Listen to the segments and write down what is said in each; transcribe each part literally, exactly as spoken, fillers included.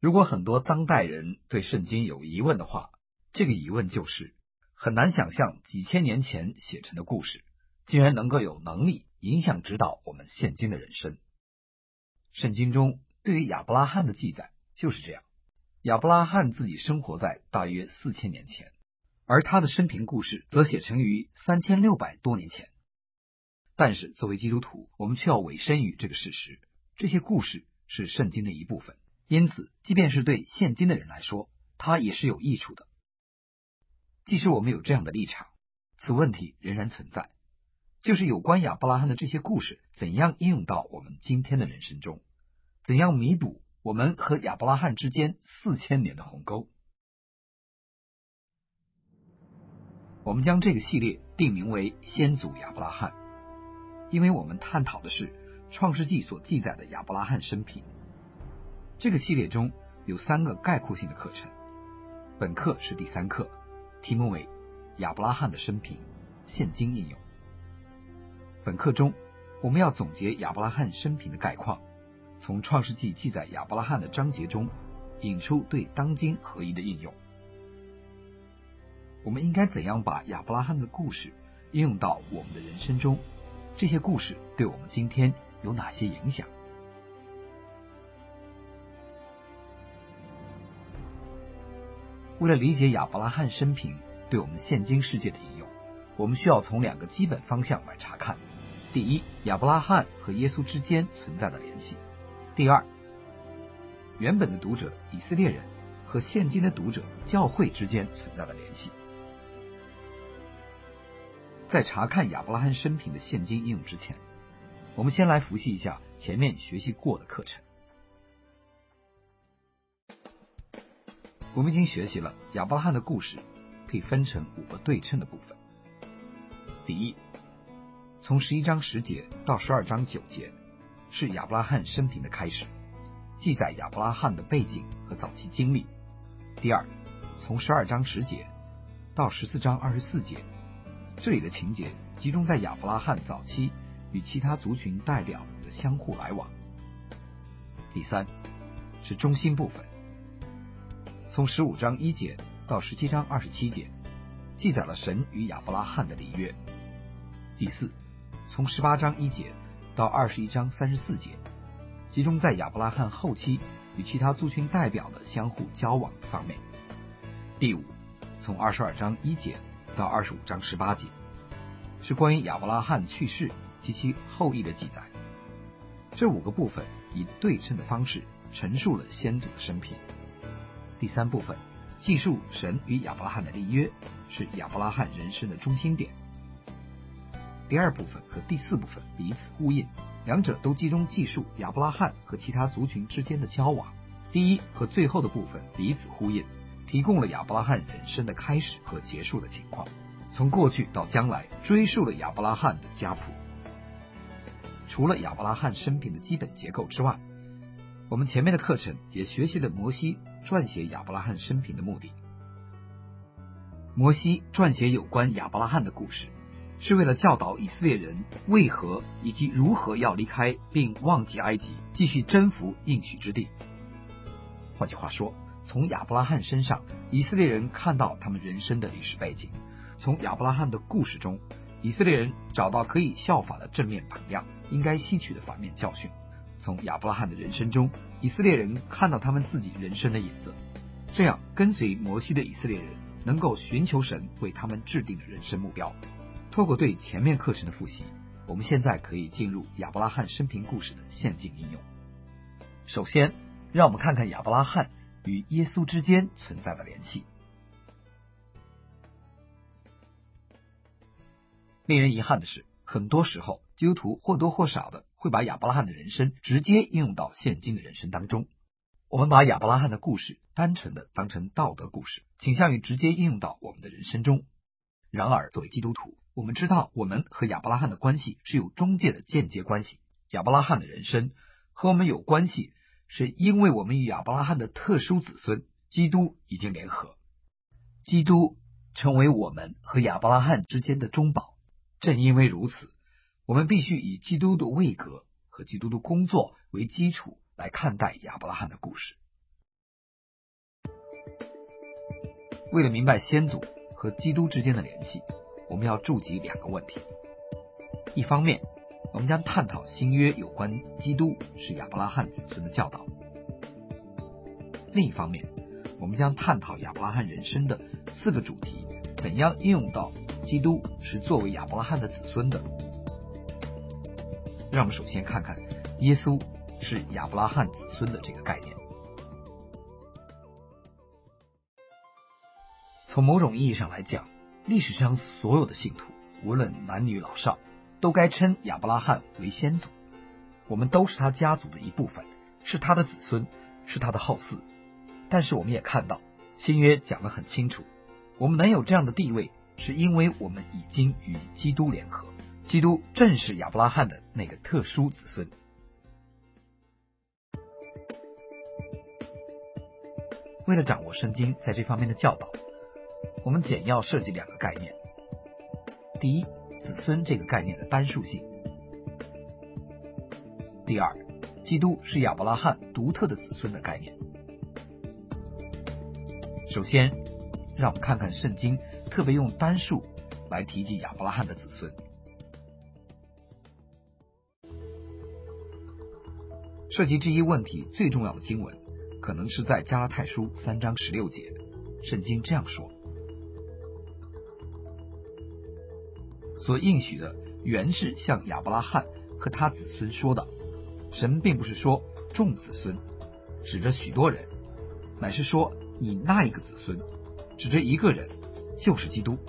如果很多当代人对圣经有疑问的话，这个疑问就是很难想象几千年前写成的故事竟然能够有能力影响指导我们现今的人生。圣经中对于亚伯拉罕的记载就是这样，亚伯拉罕自己生活在大约四千年前，而他的生平故事则写成于三千六百多年前。但是作为基督徒，我们却要委身于这个事实，这些故事是圣经的一部分，因此即便是对现今的人来说，它也是有益处的。即使我们有这样的立场，此问题仍然存在，就是有关亚伯拉罕的这些故事怎样应用到我们今天的人生中，怎样弥补我们和亚伯拉罕之间四千年的鸿沟。我们将这个系列定名为先祖亚伯拉罕，因为我们探讨的是创世纪所记载的亚伯拉罕生平。这个系列中有三个概括性的课程，本课是第三课，题目为亚伯拉罕的生平现今应用。本课中我们要总结亚伯拉罕生平的概况，从创世纪记载亚伯拉罕的章节中引出对当今合一的应用。我们应该怎样把亚伯拉罕的故事应用到我们的人生中？这些故事对我们今天有哪些影响？为了理解亚伯拉罕生平对我们现今世界的应用，我们需要从两个基本方向来查看。第一，亚伯拉罕和耶稣之间存在的联系；第二，原本的读者以色列人和现今的读者教会之间存在的联系。在查看亚伯拉罕生平的现今应用之前，我们先来复习一下前面学习过的课程。我们已经学习了亚伯拉罕的故事可以分成五个对称的部分。第一，从十一章十节到十二章九节是亚伯拉罕生平的开始，记载亚伯拉罕的背景和早期经历。第二，从十二章十节到十四章二十四节，这里的情节集中在亚伯拉罕早期与其他族群代表的相互来往。第三，是中心部分，从十五章一节到十七章二十七节，记载了神与亚伯拉罕的立约。第四，从十八章一节到二十一章三十四节，集中在亚伯拉罕后期与其他族群代表的相互交往方面。第五，从二十二章一节到二十五章十八节，是关于亚伯拉罕去世及其后裔的记载。这五个部分以对称的方式陈述了先祖的生平。第三部分记述神与亚伯拉罕的立约，是亚伯拉罕人生的中心点。第二部分和第四部分彼此呼应，两者都集中记述亚伯拉罕和其他族群之间的交往。第一和最后的部分彼此呼应，提供了亚伯拉罕人生的开始和结束的情况，从过去到将来追溯了亚伯拉罕的家谱。除了亚伯拉罕生平的基本结构之外，我们前面的课程也学习了摩西撰写亚伯拉罕生平的目的。摩西撰写有关亚伯拉罕的故事，是为了教导以色列人为何以及如何要离开并忘记埃及，继续征服应许之地。换句话说，从亚伯拉罕身上，以色列人看到他们人生的历史背景；从亚伯拉罕的故事中，以色列人找到可以效法的正面榜样，应该吸取的反面教训；从亚伯拉罕的人生中，以色列人看到他们自己人生的影子。这样跟随摩西的以色列人能够寻求神为他们制定的人生目标。透过对前面课程的复习，我们现在可以进入亚伯拉罕生平故事的现今应用。首先，让我们看看亚伯拉罕与耶稣之间存在的联系。令人遗憾的是，很多时候基督徒或多或少的会把亚伯拉罕的人生直接应用到现今的人生当中。我们把亚伯拉罕的故事单纯的当成道德故事，倾向于直接应用到我们的人生中。然而作为基督徒，我们知道我们和亚伯拉罕的关系是有中介的间接关系。亚伯拉罕的人生和我们有关系，是因为我们与亚伯拉罕的特殊子孙基督已经联合，基督成为我们和亚伯拉罕之间的中保。正因为如此，我们必须以基督的位格和基督的工作为基础来看待亚伯拉罕的故事。 为了明白先祖和基督之间的联系，我们要注及两个问题。一方面，我们将探讨新约有关基督是亚伯拉罕子孙的教导；另一方面，我们将探讨亚伯拉罕人生的四个主题怎样应用到基督是作为亚伯拉罕的子孙的。让我们首先看看耶稣是亚伯拉罕子孙的这个概念。从某种意义上来讲，历史上所有的信徒，无论男女老少，都该称亚伯拉罕为先祖。我们都是他家族的一部分，是他的子孙，是他的后嗣。但是我们也看到，新约讲得很清楚，我们能有这样的地位，是因为我们已经与基督联合，基督正是亚伯拉罕的那个特殊子孙。为了掌握圣经在这方面的教导，我们简要涉及两个概念。第一，子孙这个概念的单数性；第二，基督是亚伯拉罕独特的子孙的概念。首先，让我们看看圣经特别用单数来提及亚伯拉罕的子孙。涉及这一问题最重要的经文，可能是在加拉太书三章十六节，圣经这样说：所应许的原是向亚伯拉罕和他子孙说的。神并不是说众子孙，指着许多人，乃是说你那一个子孙，指着一个人，就是基督。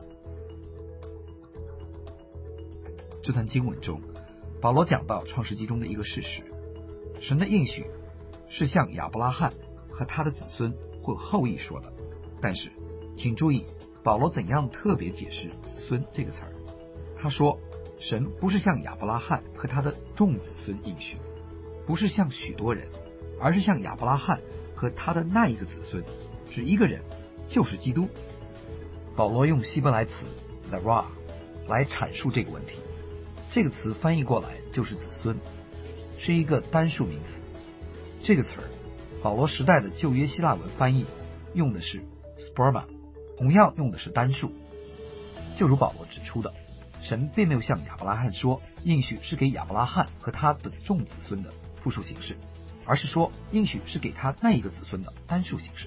这段经文中，保罗讲到创世纪中的一个事实，神的应许是向亚伯拉罕和他的子孙或后裔说的。但是请注意保罗怎样特别解释子孙这个词儿。他说神不是向亚伯拉罕和他的众子孙应许，不是向许多人，而是向亚伯拉罕和他的那一个子孙，指一个人，就是基督。保罗用希伯来词 Zerah 来阐述这个问题。这个词翻译过来就是子孙，是一个单数名词。这个词儿保罗时代的旧约希腊文翻译用的是 sperma， 同样用的是单数。就如保罗指出的，神并没有向亚伯拉罕说应许是给亚伯拉罕和他的众子孙的复数形式，而是说应许是给他那一个子孙的单数形式。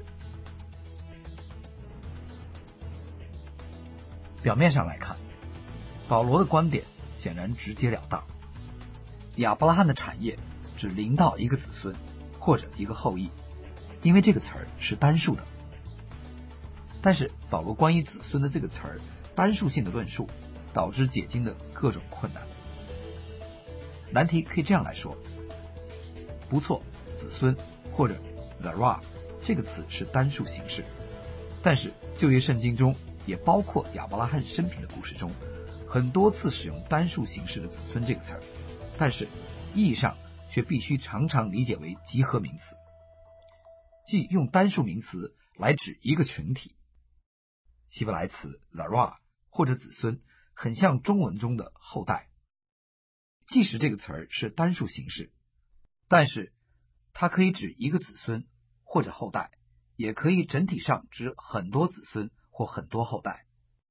表面上来看，保罗的观点显然直截了当，亚伯拉罕的产业只临到一个子孙或者一个后裔，因为这个词儿是单数的。但是保罗关于子孙的这个词儿单数性的论述，导致解经的各种困难。难题可以这样来说，不错，子孙或者 Zerah 这个词是单数形式，但是旧约圣经中也包括亚伯拉罕生平的故事中很多次使用单数形式的子孙这个词儿，但是意义上却必须常常理解为集合名词，即用单数名词来指一个群体。希伯来词 Zerah 或者子孙很像中文中的后代，即使这个词儿是单数形式，但是它可以指一个子孙或者后代，也可以整体上指很多子孙或很多后代。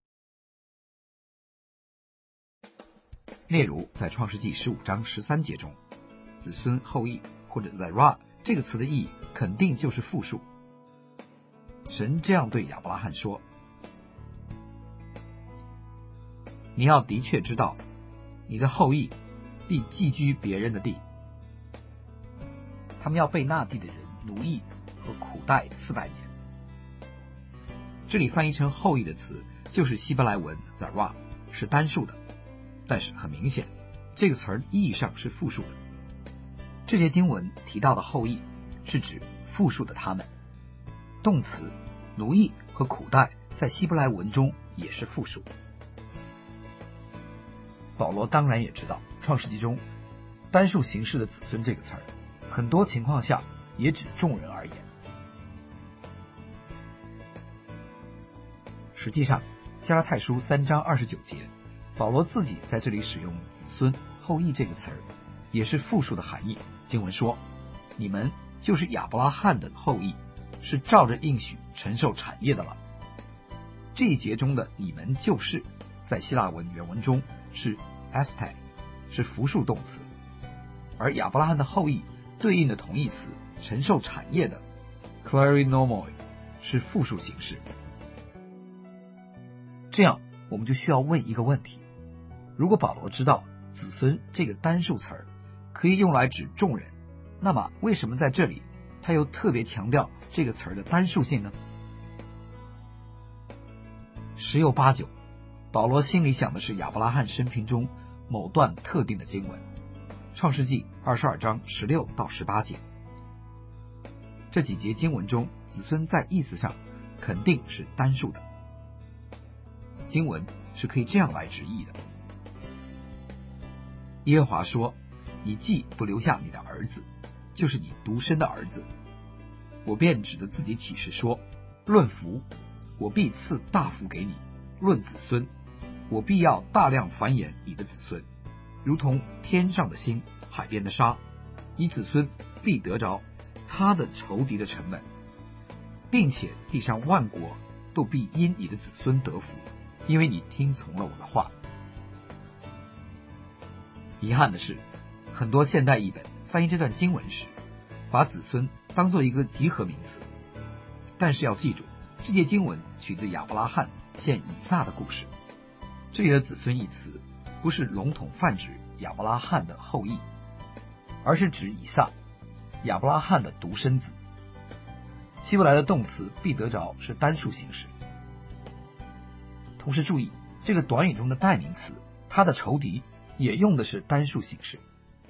例如在创世纪十五章十三节中，子孙后裔或者 Zerah 这个词的意义肯定就是复数。神这样对亚伯拉罕说，你要的确知道，你的后裔必寄居别人的地，他们要被那地的人奴役和苦待四百年。这里翻译成后裔的词就是希伯来文 Zerah， 是单数的，但是很明显这个词儿意义上是复数的。这些经文提到的后裔是指复数的他们。动词奴役和苦待在希伯来文中也是复数。保罗当然也知道创世纪中单数形式的子孙这个词儿很多情况下也指众人而言。实际上加拉太书三章二十九节，保罗自己在这里使用子孙后裔这个词儿，也是复数的含义。经文说，你们就是亚伯拉罕的后裔，是照着应许承受产业的了。 这一节中的你们就是，在希腊文原文中是 este， 是复数动词，而亚伯拉罕的后裔对应的同义词承受产业的 klerinomoi 是复数形式。这样我们就需要问一个问题，如果保罗知道子孙这个单数词儿可以用来指众人，那么为什么在这里他又特别强调这个词儿的单数性呢？十有八九，保罗心里想的是亚伯拉罕生平中某段特定的经文，创世纪二十二章十六到十八节。这几节经文中，子孙在意思上肯定是单数的。经文是可以这样来直译的：耶和华说，你既不留下你的儿子，就是你独生的儿子，我便指着自己起誓说，论福，我必赐大福给你；论子孙，我必要大量繁衍你的子孙，如同天上的星，海边的沙。你子孙必得着他的仇敌的城门，并且地上万国都必因你的子孙得福，因为你听从了我的话。遗憾的是，很多现代译本翻译这段经文时，把子孙当作一个集合名词。但是要记住，这节经文取自亚伯拉罕献以撒的故事。这里的子孙一词不是笼统泛指亚伯拉罕的后裔，而是指以撒，亚伯拉罕的独生子。希伯来的动词必得着是单数形式。同时注意，这个短语中的代名词他的仇敌也用的是单数形式。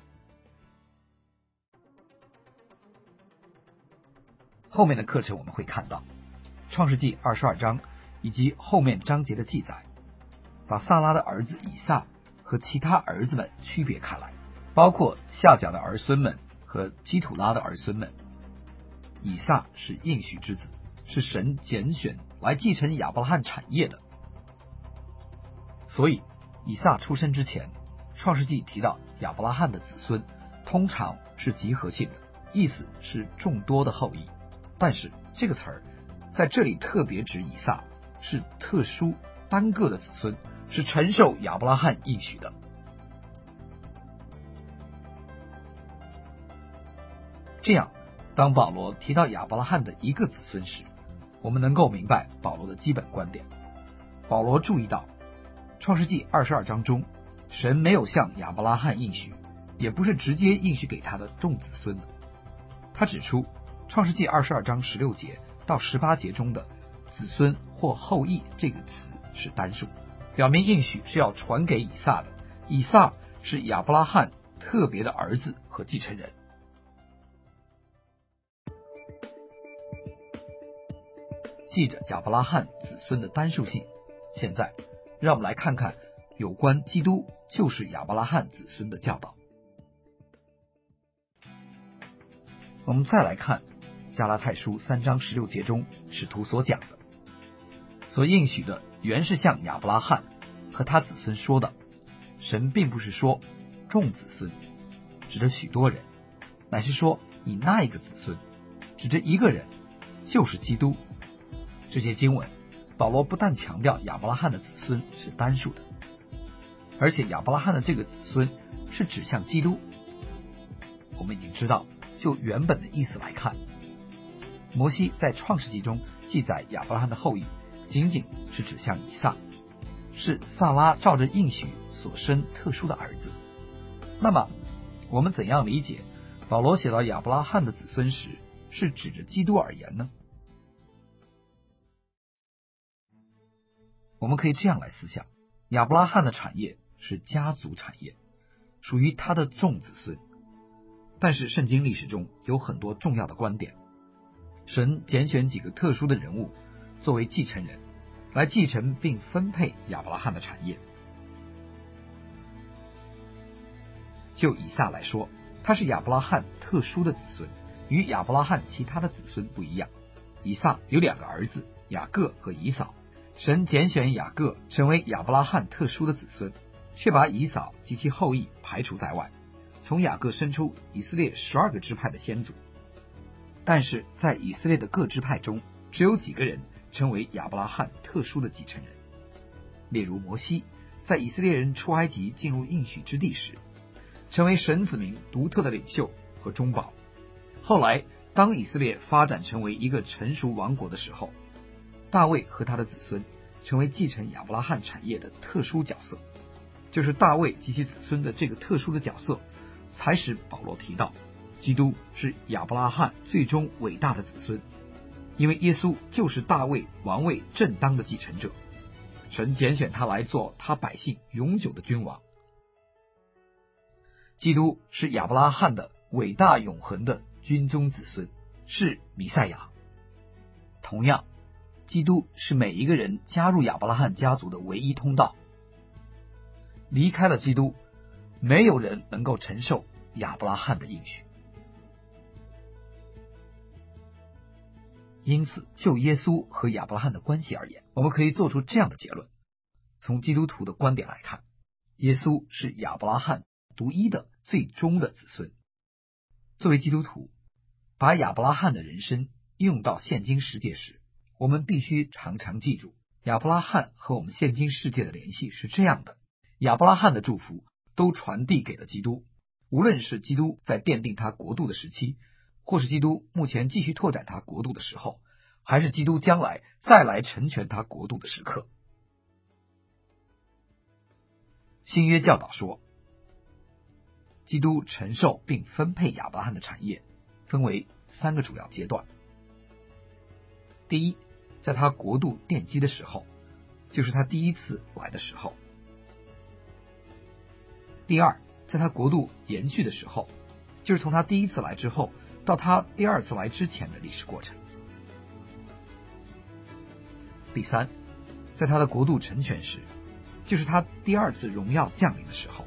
后面的课程我们会看到创世纪二十二章以及后面章节的记载，把萨拉的儿子以撒和其他儿子们区别开来，包括夏甲的儿孙们和基土拉的儿孙们。以撒是应许之子，是神拣选来继承亚伯拉罕产业的。所以以撒出生之前，创世纪提到亚伯拉罕的子孙通常是集合性的，意思是众多的后裔。但是这个词儿在这里特别指以撒，是特殊单个的子孙，是承受亚伯拉罕应许的。这样当保罗提到亚伯拉罕的一个子孙时，我们能够明白保罗的基本观点。保罗注意到创世纪二十二章中，神没有向亚伯拉罕应许，也不是直接应许给他的众子孙的。他指出创世纪二十二章十六节到十八节中的子孙或后裔这个词是单数，表明应许是要传给以撒的，以撒是亚伯拉罕特别的儿子和继承人。记着亚伯拉罕子孙的单数性，现在让我们来看看有关基督就是亚伯拉罕子孙的教导。我们再来看加拉太书三章十六节中使徒所讲的，所应许的原是向亚伯拉罕和他子孙说的，神并不是说众子孙，指着许多人，乃是说你那一个子孙，指着一个人，就是基督。这些经文保罗不但强调亚伯拉罕的子孙是单数的，而且亚伯拉罕的这个子孙是指向基督。我们已经知道，就原本的意思来看，摩西在创世纪中记载亚伯拉罕的后裔仅仅是指向以撒，是萨拉照着应许所生特殊的儿子。那么我们怎样理解保罗写到亚伯拉罕的子孙时是指着基督而言呢？我们可以这样来思想，亚伯拉罕的产业是家族产业，属于他的众子孙。但是圣经历史中有很多重要的观点，神拣选几个特殊的人物作为继承人，来继承并分配亚伯拉罕的产业。就以撒来说，他是亚伯拉罕特殊的子孙，与亚伯拉罕其他的子孙不一样。以撒有两个儿子，雅各和以扫。神拣选雅各成为亚伯拉罕特殊的子孙，却把以扫及其后裔排除在外，从雅各生出以色列十二个支派的先祖。但是在以色列的各支派中，只有几个人成为亚伯拉罕特殊的继承人。例如摩西在以色列人出埃及进入应许之地时，成为神子民独特的领袖和中保。后来当以色列发展成为一个成熟王国的时候，大卫和他的子孙成为继承亚伯拉罕产业的特殊角色。就是大卫及其子孙的这个特殊的角色，才使保罗提到基督是亚伯拉罕最终伟大的子孙，因为耶稣就是大卫王位正当的继承者，神拣选他来做他百姓永久的君王。基督是亚伯拉罕的伟大永恒的君宗子孙，是弥赛亚。同样，基督是每一个人加入亚伯拉罕家族的唯一通道。离开了基督，没有人能够承受亚伯拉罕的应许。因此，就耶稣和亚伯拉罕的关系而言，我们可以做出这样的结论：从基督徒的观点来看，耶稣是亚伯拉罕独一的最终的子孙。作为基督徒，把亚伯拉罕的人生用到现今世界时，我们必须常常记住，亚伯拉罕和我们现今世界的联系是这样的：亚伯拉罕的祝福都传递给了基督，无论是基督在奠定他国度的时期，或是基督目前继续拓展他国度的时候，还是基督将来再来成全他国度的时刻。新约教导说，基督承受并分配亚伯拉罕的产业分为三个主要阶段。第一，在他国度奠基的时候，就是他第一次来的时候。第二，在他国度延续的时候，就是从他第一次来之后到他第二次来之前的历史过程。第三，在他的国度成全时，就是他第二次荣耀降临的时候。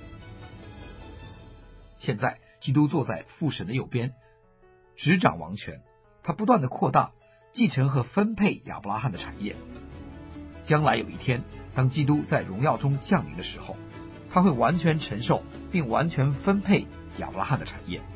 现在基督坐在父神的右边，执掌王权，他不断的扩大、继承和分配亚伯拉罕的产业。将来有一天，当基督在荣耀中降临的时候，他会完全承受并完全分配亚伯拉罕的产业。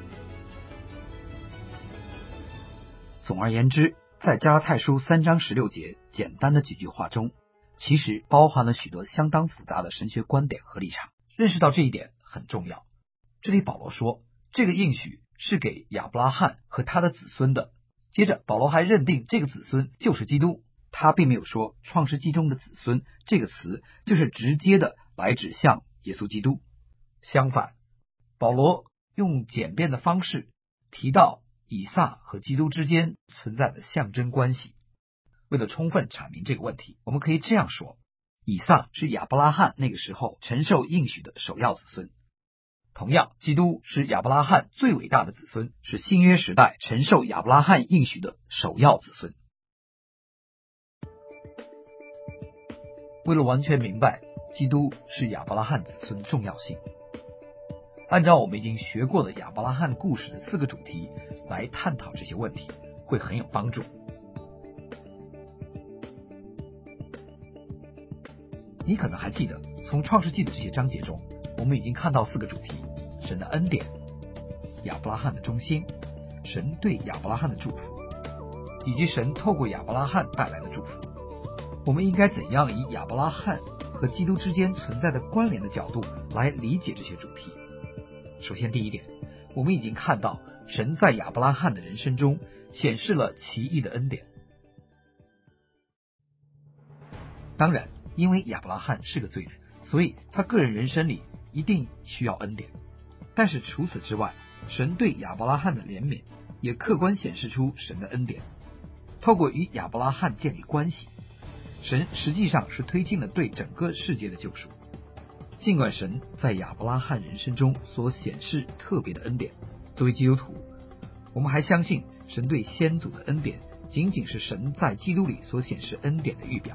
总而言之，在加拉太书三章十六节简单的几句话中，其实包含了许多相当复杂的神学观点和立场。认识到这一点很重要。这里保罗说，这个应许是给亚伯拉罕和他的子孙的。接着保罗还认定这个子孙就是基督，他并没有说创世纪中的子孙这个词就是直接的来指向耶稣基督。相反，保罗用简便的方式提到以撒和基督之间存在的象征关系。为了充分阐明这个问题，我们可以这样说，以撒是亚伯拉罕那个时候承受应许的首要子孙。同样，基督是亚伯拉罕最伟大的子孙，是新约时代承受亚伯拉罕应许的首要子孙。为了完全明白基督是亚伯拉罕子孙的重要性，按照我们已经学过的亚伯拉罕故事的四个主题来探讨这些问题，会很有帮助。你可能还记得，从创世纪的这些章节中，我们已经看到四个主题：神的恩典、亚伯拉罕的忠心、神对亚伯拉罕的祝福，以及神透过亚伯拉罕带来的祝福。我们应该怎样以亚伯拉罕和基督之间存在的关联的角度来理解这些主题？首先，第一点，我们已经看到神在亚伯拉罕的人生中显示了奇异的恩典。当然，因为亚伯拉罕是个罪人，所以他个人人生里一定需要恩典。但是除此之外，神对亚伯拉罕的怜悯也客观显示出神的恩典。透过与亚伯拉罕建立关系，神实际上是推进了对整个世界的救赎。尽管神在亚伯拉罕人生中所显示特别的恩典，作为基督徒，我们还相信神对先祖的恩典仅仅是神在基督里所显示恩典的预表。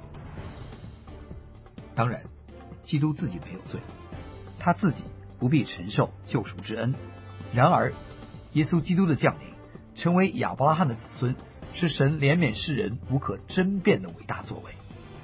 当然，基督自己没有罪，他自己不必承受救赎之恩。然而，耶稣基督的降临，成为亚伯拉罕的子孙，是神怜悯世人无可争辩的伟大作为。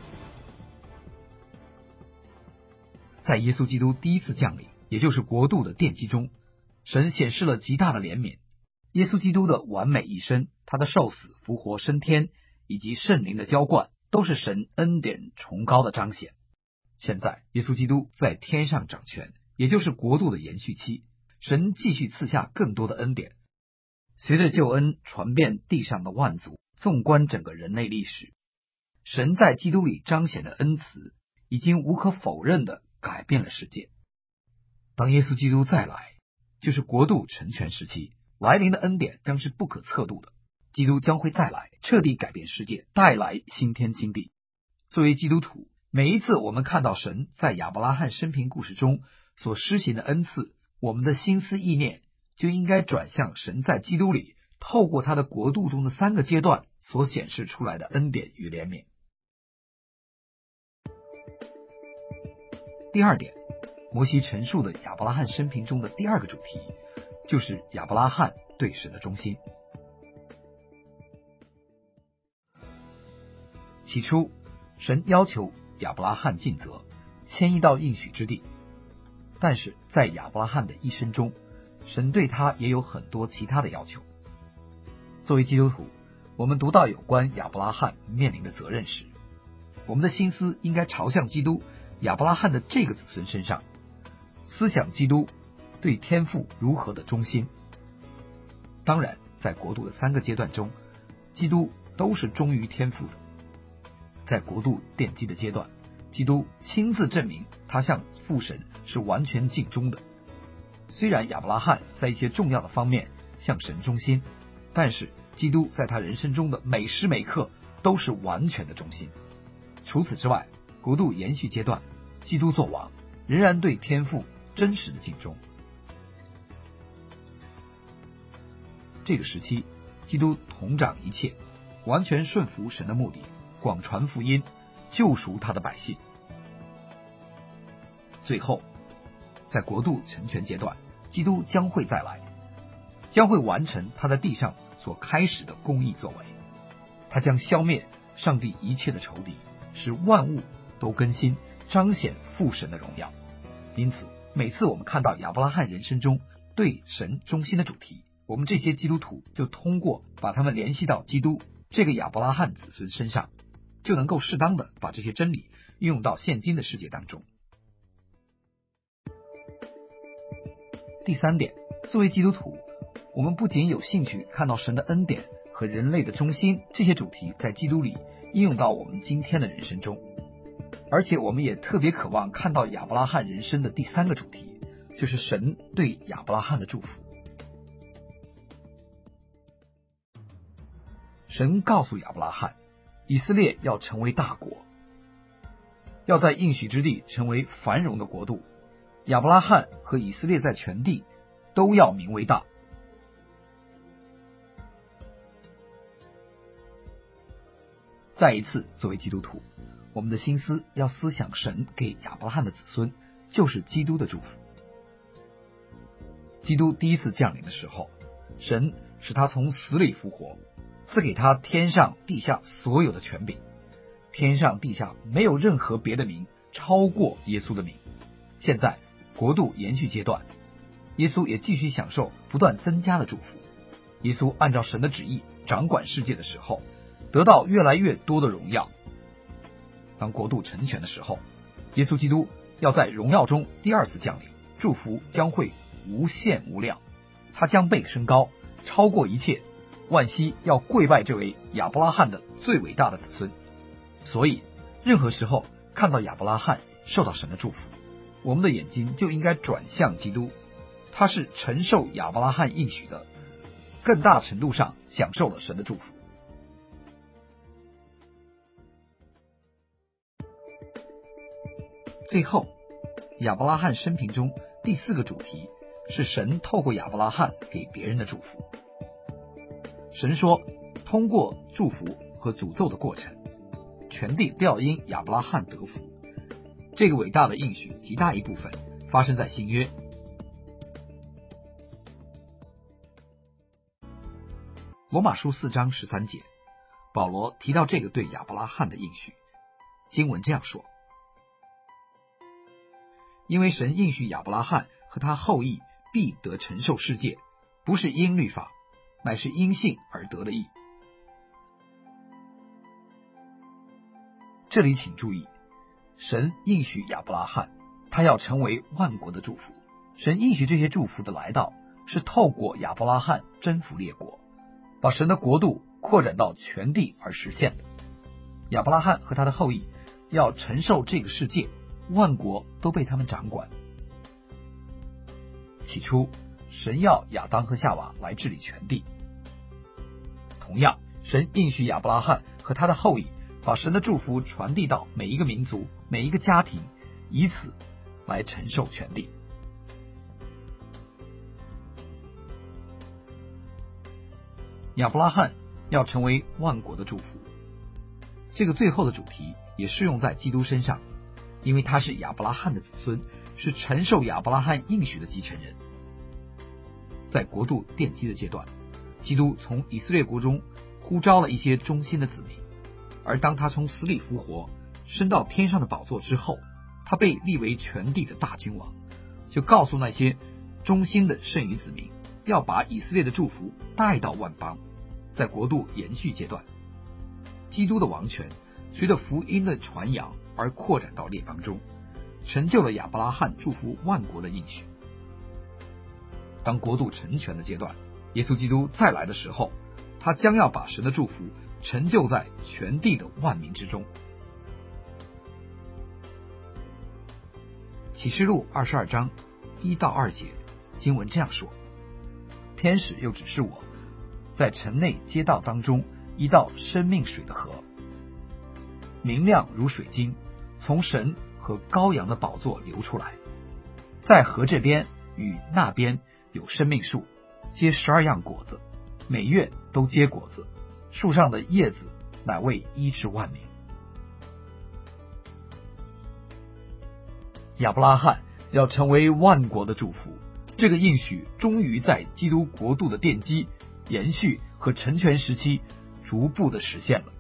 在耶稣基督第一次降临，也就是国度的奠基中，神显示了极大的怜悯。耶稣基督的完美一生，他的受死、复活、升天， 以及圣灵的浇灌都是神恩典崇高的彰显。现在耶稣基督在天上掌权，也就是国度的延续期，神继续赐下更多的恩典。随着救恩传遍地上的万族，纵观整个人类历史，神在基督里彰显的恩慈已经无可否认地改变了世界。当耶稣基督再来，就是国度成全时期，来临的恩典将是不可测度的。基督将会再来，彻底改变世界，带来新天新地。作为基督徒，每一次我们看到神在亚伯拉罕生平故事中所施行的恩赐，我们的心思意念就应该转向神在基督里透过他的国度中的三个阶段所显示出来的恩典与怜悯。第二点，摩西陈述的亚伯拉罕生平中的第二个主题，就是亚伯拉罕对神的忠心。起初，神要求亚伯拉罕尽责，迁移到应许之地。但是在亚伯拉罕的一生中，神对他也有很多其他的要求。作为基督徒，我们读到有关亚伯拉罕面临的责任时，我们的心思应该朝向基督亚伯拉罕的这个子孙身上，思想基督对天父如何的忠心。当然，在国度的三个阶段中，基督都是忠于天父的。在国度奠基的阶段，基督亲自证明他向父神是完全尽忠的。虽然亚伯拉罕在一些重要的方面向神忠心，但是基督在他人生中的每时每刻都是完全的忠心。除此之外，国度延续阶段，基督作王，仍然对天父真实的尽忠。这个时期，基督统掌一切，完全顺服神的目的，广传福音，救赎他的百姓。最后，在国度成全阶段，基督将会再来，将会完成他在地上所开始的公义作为。他将消灭上帝一切的仇敌，使万物都更新，彰显父神的荣耀。因此，每次我们看到亚伯拉罕人生中对神忠心的主题，我们这些基督徒就通过把他们联系到基督这个亚伯拉罕子孙身上，就能够适当的把这些真理运用到现今的世界当中。第三点，作为基督徒，我们不仅有兴趣看到神的恩典和人类的忠心这些主题在基督里应用到我们今天的人生中，而且我们也特别渴望看到亚伯拉罕人生的第三个主题，就是神对亚伯拉罕的祝福。神告诉亚伯拉罕，以色列要成为大国，要在应许之地成为繁荣的国度。亚伯拉罕和以色列在全地都要名为大。再一次，作为基督徒，我们的心思要思想神给亚伯拉罕的子孙就是基督的祝福。基督第一次降临的时候，神使他从死里复活，赐给他天上地下所有的权柄。天上地下没有任何别的名超过耶稣的名。现在国度延续阶段，耶稣也继续享受不断增加的祝福。耶稣按照神的旨意掌管世界的时候，得到越来越多的荣耀。当国度成全的时候，耶稣基督要在荣耀中第二次降临，祝福将会无限无量，他将被升高，超过一切，万膝要跪拜这位亚伯拉罕的最伟大的子孙。所以任何时候看到亚伯拉罕受到神的祝福，我们的眼睛就应该转向基督，他是承受亚伯拉罕应许的，更大程度上享受了神的祝福。最后，亚伯拉罕生平中第四个主题是神透过亚伯拉罕给别人的祝福。神说，通过祝福和诅咒的过程，全地都要因亚伯拉罕得福。这个伟大的应许极大一部分发生在新约。罗马书四章十三节，保罗提到这个对亚伯拉罕的应许，经文这样说：因为神应许亚伯拉罕和他后裔必得承受世界，不是因律法，乃是因信而得的义。 这里请注意，神应许亚伯拉罕，他要成为万国的祝福。神应许这些祝福的来到，是透过亚伯拉罕征服列国，把神的国度扩展到全地而实现的。亚伯拉罕和他的后裔要承受这个世界，万国都被他们掌管。起初，神要亚当和夏娃来治理全地。同样，神应许亚伯拉罕和他的后裔，把神的祝福传递到每一个民族、每一个家庭，以此来承受全地。亚伯拉罕要成为万国的祝福，这个最后的主题也适用在基督身上，因为他是亚伯拉罕的子孙，是承受亚伯拉罕应许的继承人。在国度奠基的阶段，基督从以色列国中呼召了一些忠心的子民，而当他从死里复活，升到天上的宝座之后，他被立为全地的大君王，就告诉那些忠心的剩余子民，要把以色列的祝福带到万邦。在国度延续阶段，基督的王权随着福音的传扬而扩展到列邦中，成就了亚伯拉罕祝福万国的应许。当国度成全的阶段，耶稣基督再来的时候，他将要把神的祝福成就在全地的万民之中。启示录二十二章一到二节，经文这样说：天使又指示我，在城内街道当中一道生命水的河，明亮如水晶，从神和羔羊的宝座流出来。在河这边与那边有生命树，结十二样果子，每月都结果子，树上的叶子乃为医治万民。亚伯拉罕要成为万国的祝福，这个应许终于在基督国度的奠基、延续和成全时期逐步的实现了。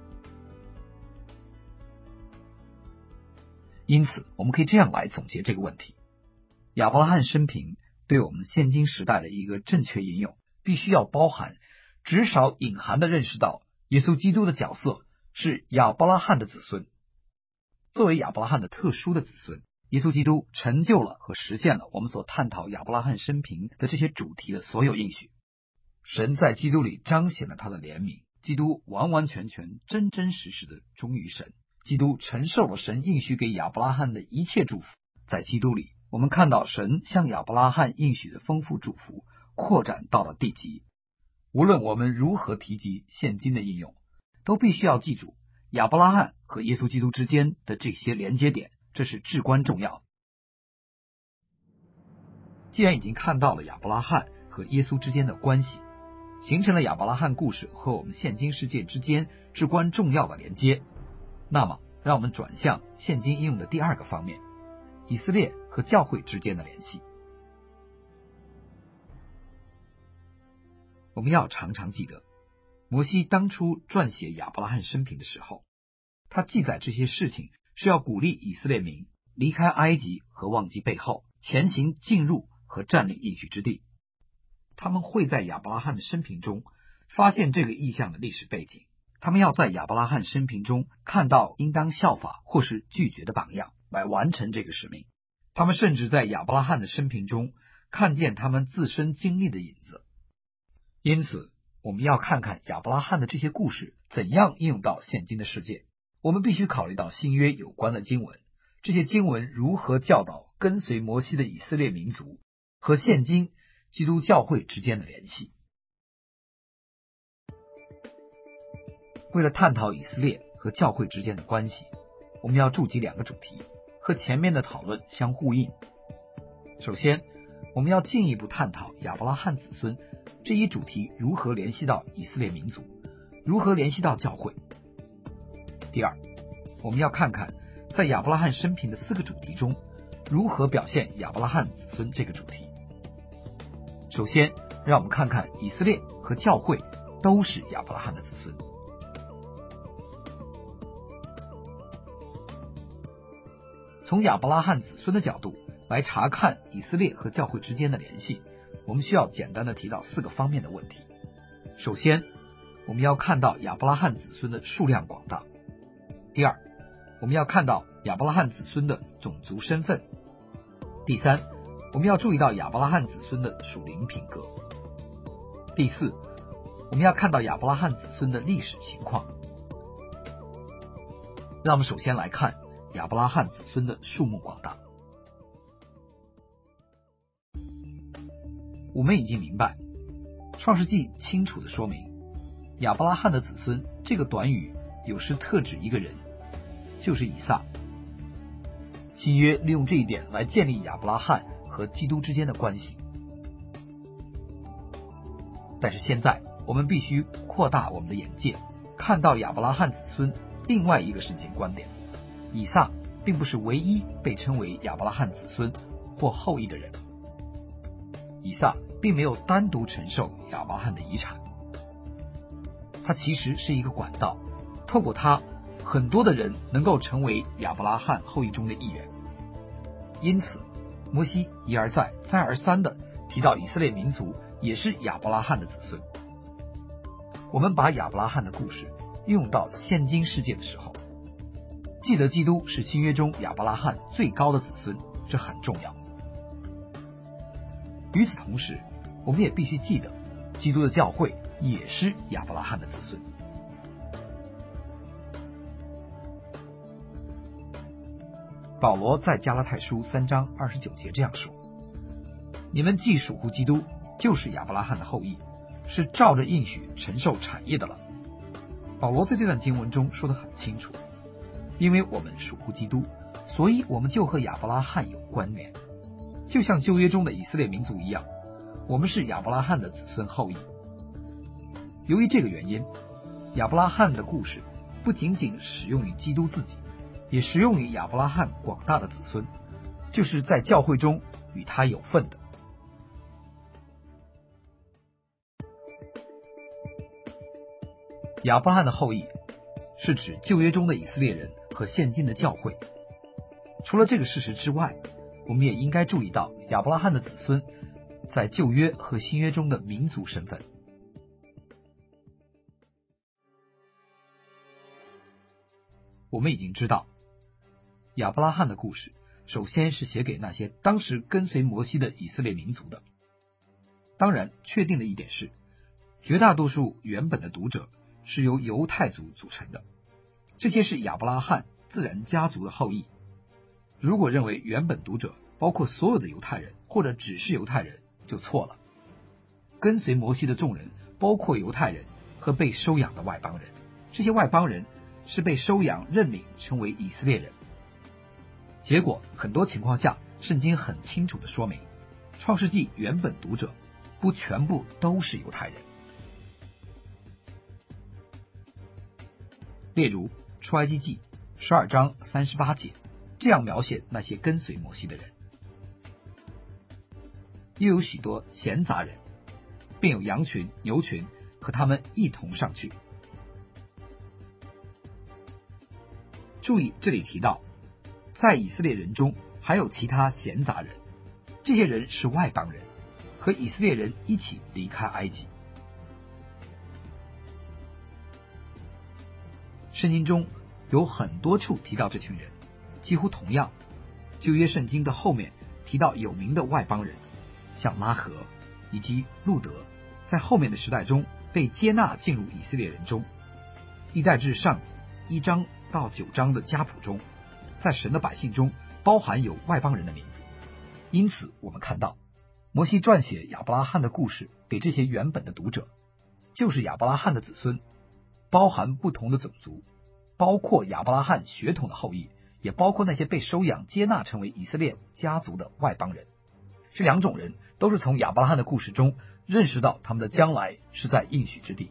因此，我们可以这样来总结这个问题：亚伯拉罕生平对我们现今时代的一个正确应用，必须要包含至少隐含的认识到耶稣基督的角色是亚伯拉罕的子孙。作为亚伯拉罕的特殊的子孙，耶稣基督成就了和实现了我们所探讨亚伯拉罕生平的这些主题的所有应许。神在基督里彰显了他的怜悯，基督完完全全真真实实的忠于神，基督承受了神应许给亚伯拉罕的一切祝福。在基督里，我们看到神向亚伯拉罕应许的丰富祝福扩展到了地极。无论我们如何提及现今的应用，都必须要记住亚伯拉罕和耶稣基督之间的这些连接点，这是至关重要的。既然已经看到了亚伯拉罕和耶稣之间的关系，形成了亚伯拉罕故事和我们现今世界之间至关重要的连接，那么让我们转向现今应用的第二个方面，以色列和教会之间的联系。我们要常常记得，摩西当初撰写亚伯拉罕生平的时候，他记载这些事情是要鼓励以色列民离开埃及和忘记背后，前行进入和占领应许之地。他们会在亚伯拉罕的生平中发现这个意象的历史背景，他们要在亚伯拉罕生平中看到应当效法或是拒绝的榜样，来完成这个使命。他们甚至在亚伯拉罕的生平中看见他们自身经历的影子。因此，我们要看看亚伯拉罕的这些故事怎样应用到现今的世界。我们必须考虑到新约有关的经文，这些经文如何教导跟随摩西的以色列民族和现今基督教会之间的联系。为了探讨以色列和教会之间的关系，我们要注记两个主题，和前面的讨论相呼应。首先，我们要进一步探讨亚伯拉罕子孙这一主题如何联系到以色列民族，如何联系到教会。第二，我们要看看在亚伯拉罕生平的四个主题中，如何表现亚伯拉罕子孙这个主题。首先，让我们看看以色列和教会都是亚伯拉罕的子孙。从亚伯拉罕子孙的角度来查看以色列和教会之间的联系，我们需要简单的提到四个方面的问题。首先，我们要看到亚伯拉罕子孙的数量广大。第二， 我们要看到亚伯拉罕子孙的种族身份。第三，我们要注意到亚伯拉罕子孙的属灵品格。第四，我们要看到亚伯拉罕子孙的历史情况。让我们首先来看亚伯拉罕子孙的数目广大。我们已经明白，创世纪清楚地说明，亚伯拉罕的子孙这个短语有时特指一个人，就是以撒。新约利用这一点来建立亚伯拉罕和基督之间的关系。但是现在我们必须扩大我们的眼界，看到亚伯拉罕子孙另外一个圣经观点：以撒并不是唯一被称为亚伯拉罕子孙或后裔的人。以撒并没有单独承受亚伯拉罕的遗产，他其实是一个管道，透过他，很多的人能够成为亚伯拉罕后裔中的一员。因此，摩西一而再、再而三的提到以色列民族也是亚伯拉罕的子孙。我们把亚伯拉罕的故事用到现今世界的时候，记得基督是新约中亚伯拉罕最高的子孙，这很重要。与此同时，我们也必须记得，基督的教会也是亚伯拉罕的子孙。保罗在加拉太书三章二十九节这样说：你们既属乎基督，就是亚伯拉罕的后裔，是照着应许承受产业的了。保罗在这段经文中说得很清楚，因为我们属乎基督，所以我们就和亚伯拉罕有关联，就像旧约中的以色列民族一样，我们是亚伯拉罕的子孙后裔。由于这个原因，亚伯拉罕的故事不仅仅适用于基督自己，也适用于亚伯拉罕广大的子孙，就是在教会中与他有份的。亚伯拉罕的后裔是指旧约中的以色列人和现今的教会。除了这个事实之外，我们也应该注意到亚伯拉罕的子孙在旧约和新约中的民族身份。我们已经知道，亚伯拉罕的故事首先是写给那些当时跟随摩西的以色列民族的。当然，确定的一点是，绝大多数原本的读者是由犹太族组成的，这些是亚伯拉罕自然家族的后裔。如果认为原本读者包括所有的犹太人，或者只是犹太人，就错了。跟随摩西的众人包括犹太人和被收养的外邦人，这些外邦人是被收养任命成为以色列人。结果很多情况下，圣经很清楚地说明，创世纪原本读者不全部都是犹太人。例如出埃及记十二章三十八节这样描写那些跟随摩西的人：又有许多闲杂人，并有羊群、牛群和他们一同上去。注意，这里提到在以色列人中还有其他闲杂人，这些人是外邦人，和以色列人一起离开埃及。圣经中有很多处提到这群人，几乎同样，旧约圣经的后面提到有名的外邦人，像拉合以及路德，在后面的时代中被接纳进入以色列人中。历代志上一章到九章的家谱中，在神的百姓中包含有外邦人的名字。因此我们看到摩西撰写亚伯拉罕的故事给这些原本的读者，就是亚伯拉罕的子孙，包含不同的种族，包括亚伯拉罕血统的后裔，也包括那些被收养接纳成为以色列家族的外邦人。这两种人都是从亚伯拉罕的故事中认识到他们的将来是在应许之地。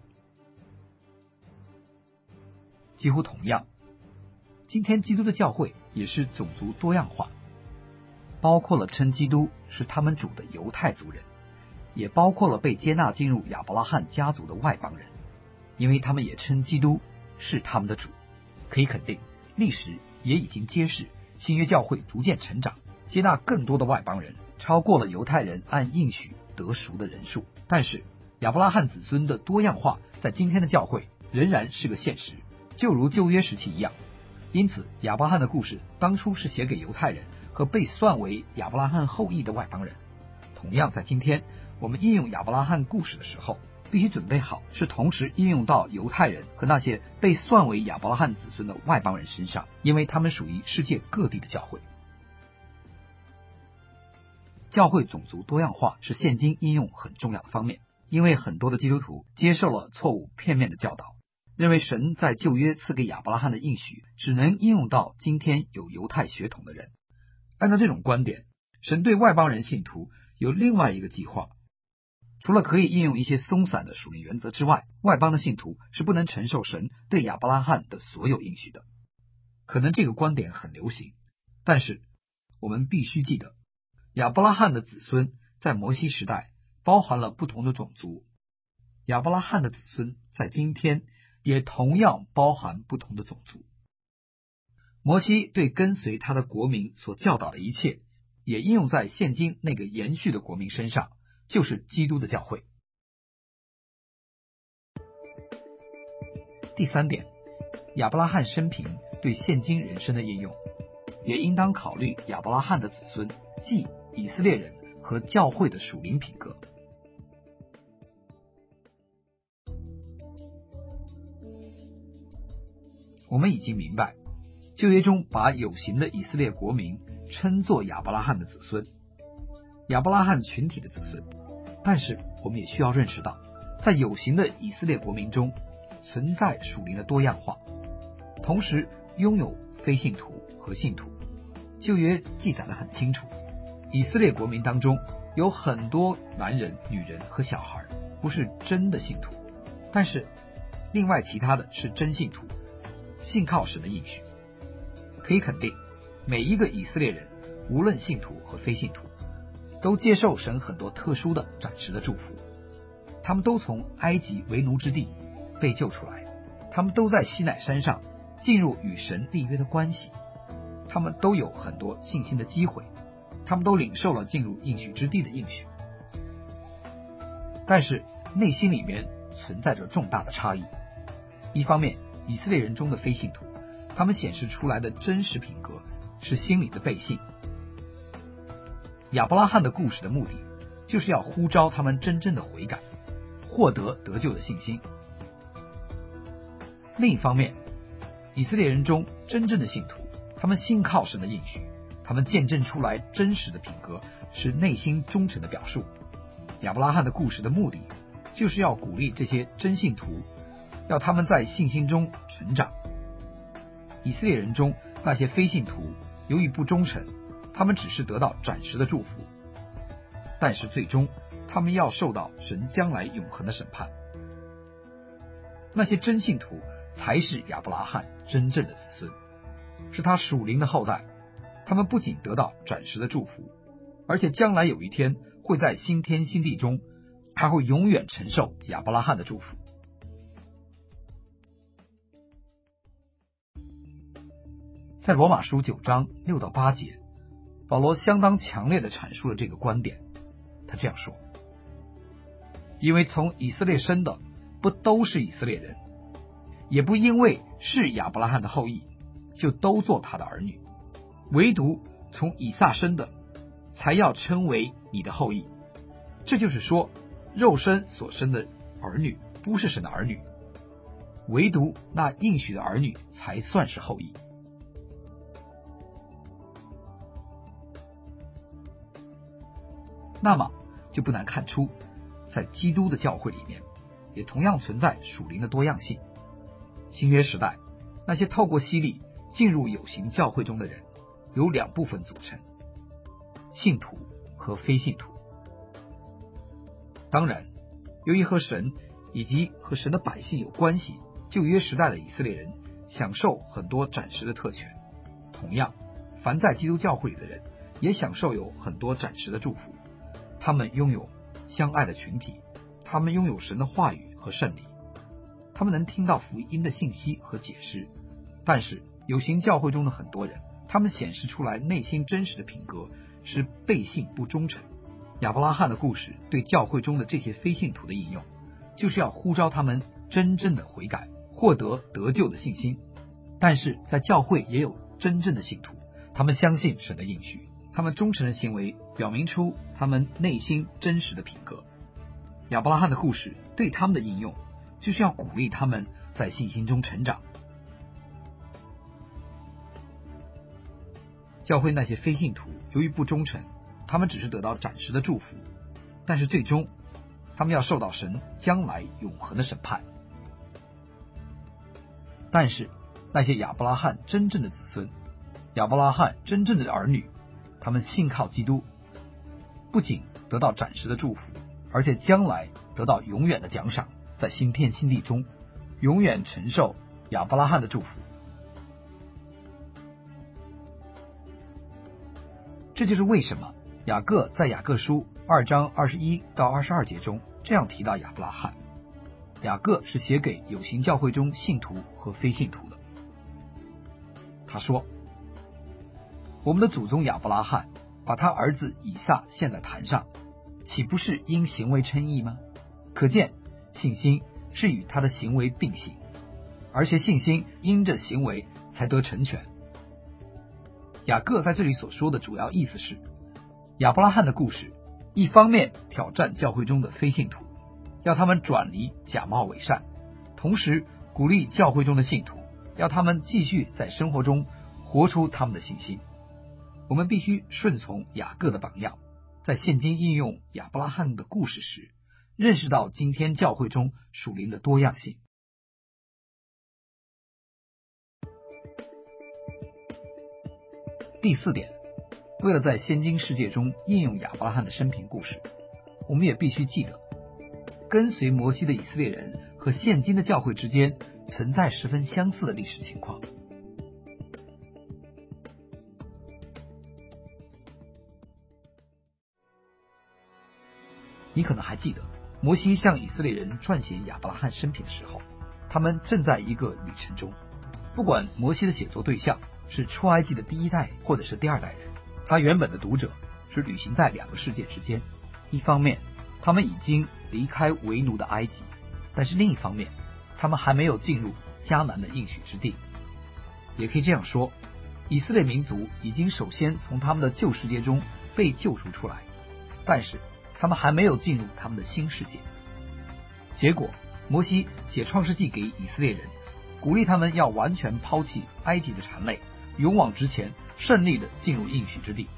几乎同样，今天基督的教会也是种族多样化，包括了称基督是他们主的犹太族人，也包括了被接纳进入亚伯拉罕家族的外邦人，因为他们也称基督是他们的主。可以肯定，历史也已经揭示，新约教会逐渐成长，接纳更多的外邦人，超过了犹太人按应许得赎的人数。但是亚伯拉罕子孙的多样化在今天的教会仍然是个现实，就如旧约时期一样， 因此亚伯拉罕的故事当初是写给犹太人和被算为亚伯拉罕后裔的外邦人。同样在今天我们应用亚伯拉罕故事的时候，必须准备好是同时应用到犹太人和那些被算为亚伯拉罕子孙的外邦人身上，因为他们属于世界各地的教会。教会种族多样化是现今应用很重要的方面，因为很多的基督徒接受了错误片面的教导，认为神在旧约赐给亚伯拉罕的应许只能应用到今天有犹太血统的人。按照这种观点，神对外邦人信徒有另外一个计划，除了可以应用一些松散的属灵原则之外，外邦的信徒是不能承受神对亚伯拉罕的所有应许的。可能这个观点很流行，但是我们必须记得，亚伯拉罕的子孙在摩西时代包含了不同的种族，亚伯拉罕的子孙在今天也同样包含不同的种族。摩西对跟随他的国民所教导的一切，也应用在现今那个延续的国民身上，就是基督的教会。第三点，亚伯拉罕生平对现今人生的应用，也应当考虑亚伯拉罕的子孙，即以色列人和教会的属灵品格。我们已经明白，旧约中把有形的以色列国民称作亚伯拉罕的子孙，亚伯拉罕群体的子孙。但是我们也需要认识到，在有形的以色列国民中存在属灵的多样化，同时拥有非信徒和信徒。旧约记载得很清楚，以色列国民当中有很多男人、女人和小孩不是真的信徒，但是另外其他的是真信徒，信靠神的应许。可以肯定，每一个以色列人，无论信徒和非信徒，都接受神很多特殊的暂时的祝福。他们都从埃及为奴之地被救出来，他们都在西乃山上进入与神立约的关系，他们都有很多信心的机会，他们都领受了进入应许之地的应许。但是内心里面存在着重大的差异。一方面，以色列人中的非信徒，他们显示出来的真实品格是心里的背信。亚伯拉罕的故事的目的，就是要呼召他们真正的悔改，获得得救的信心。另一方面，以色列人中真正的信徒，他们信靠神的应许，他们见证出来真实的品格，是内心忠诚的表述。亚伯拉罕的故事的目的，就是要鼓励这些真信徒，要他们在信心中成长。以色列人中那些非信徒，由于不忠诚，他们只是得到暂时的祝福，但是最终他们要受到神将来永恒的审判。那些真信徒才是亚伯拉罕真正的子孙，是他属灵的后代。他们不仅得到暂时的祝福，而且将来有一天会在新天新地中，还会永远承受亚伯拉罕的祝福。在罗马书九章六到八节，保罗相当强烈地阐述了这个观点。他这样说：因为从以色列生的不都是以色列人，也不因为是亚伯拉罕的后裔就都做他的儿女，唯独从以撒生的才要称为你的后裔。这就是说，肉身所生的儿女不是神的儿女，唯独那应许的儿女才算是后裔。那么就不难看出，在基督的教会里面，也同样存在属灵的多样性。新约时代，那些透过洗礼进入有形教会中的人，由两部分组成：信徒和非信徒。当然，由于和神以及和神的百姓有关系，旧约时代的以色列人享受很多暂时的特权。同样，凡在基督教会里的人也享受有很多暂时的祝福。他们拥有相爱的群体，他们拥有神的话语和圣灵，他们能听到福音的信息和解释。但是有形教会中的很多人，他们显示出来内心真实的品格是背信不忠诚。亚伯拉罕的故事对教会中的这些非信徒的应用，就是要呼召他们真正的悔改，获得得救的信心。 但是在教会也有真正的信徒，他们相信神的应许，他们忠诚的行为表明出他们内心真实的品格。亚伯拉罕的故事对他们的应用，就是要鼓励他们在信心中成长。教会那些非信徒由于不忠诚，他们只是得到暂时的祝福，但是最终他们要受到神将来永恒的审判。但是那些亚伯拉罕真正的子孙，亚伯拉罕真正的儿女，他们信靠基督，不仅得到暂时的祝福，而且将来得到永远的奖赏，在新天新地中永远承受亚伯拉罕的祝福。这就是为什么雅各在雅各书二章二十一到二十二节中这样提到亚伯拉罕。雅各是写给有形教会中信徒和非信徒的。他说，我们的祖宗亚伯拉罕把他儿子以撒献在坛上，岂不是因行为称义吗？可见信心是与他的行为并行，而且信心因着行为才得成全。雅各在这里所说的主要意思是，亚伯拉罕的故事一方面挑战教会中的非信徒，要他们转离假冒伪善，同时鼓励教会中的信徒，要他们继续在生活中活出他们的信心。我们必须顺从雅各的榜样，在现今应用亚伯拉罕的故事时，认识到今天教会中属灵的多样性。第四点，为了在现今世界中应用亚伯拉罕的生平故事，我们也必须记得，跟随摩西的以色列人和现今的教会之间存在十分相似的历史情况。你可能还记得，摩西向以色列人撰写亚伯拉罕生平的时候，他们正在一个旅程中。不管摩西的写作对象是出埃及的第一代或者是第二代人，他原本的读者是旅行在两个世界之间。一方面，他们已经离开为奴的埃及，但是另一方面，他们还没有进入迦南的应许之地。也可以这样说，以色列民族已经首先从他们的旧世界中被救赎出来，但是他们还没有进入他们的新世界。结果，摩西写创世纪给以色列人，鼓励他们要完全抛弃埃及的缠累，勇往直前，胜利的进入应许之地。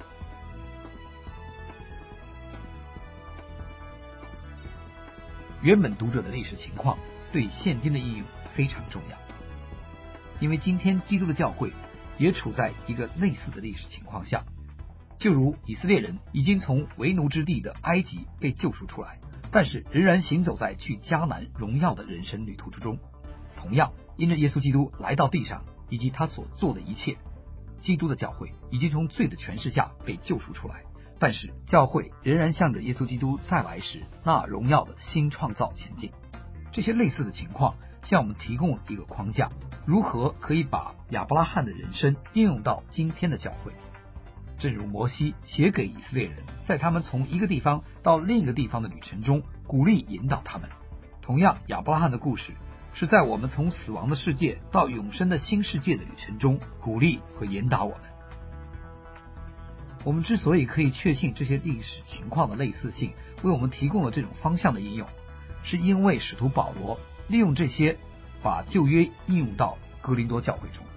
原本读者的历史情况对现今的应用非常重要，因为今天基督的教会也处在一个类似的历史情况下。就如以色列人已经从为奴之地的埃及被救赎出来，但是仍然行走在去迦南荣耀的人生旅途之中。同样，因着耶稣基督来到地上以及他所做的一切，基督的教会已经从罪的权势下被救赎出来，但是教会仍然向着耶稣基督再来时那荣耀的新创造前进。这些类似的情况向我们提供一个框架，如何可以把亚伯拉罕的人生应用到今天的教会。正如摩西写给以色列人，在他们从一个地方到另一个地方的旅程中鼓励引导他们，同样亚伯拉罕的故事是在我们从死亡的世界到永生的新世界的旅程中鼓励和引导我们。我们之所以可以确信这些历史情况的类似性为我们提供了这种方向的应用，是因为使徒保罗利用这些把旧约应用到哥林多教会中。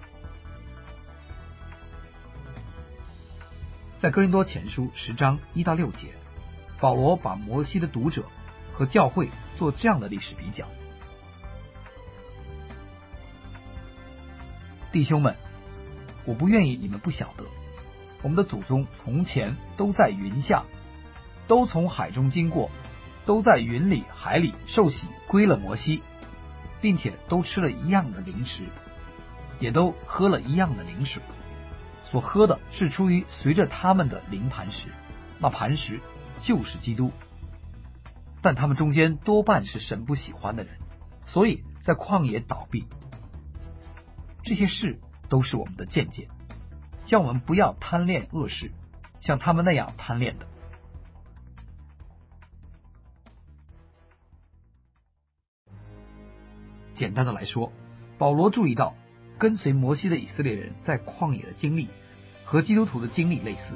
在哥林多前书十章一到六节，保罗把摩西的读者和教会做这样的历史比较。弟兄们，我不愿意你们不晓得，我们的祖宗从前都在云下，都从海中经过，都在云里海里受洗归了摩西，并且都吃了一样的灵食，也都喝了一样的灵水，所喝的是出于随着他们的灵磐石，那磐石就是基督。但他们中间多半是神不喜欢的人，所以在旷野倒闭。这些事都是我们的见解，叫我们不要贪恋恶事，像他们那样贪恋的。简单的来说，保罗注意到跟随摩西的以色列人在旷野的经历和基督徒的经历类似，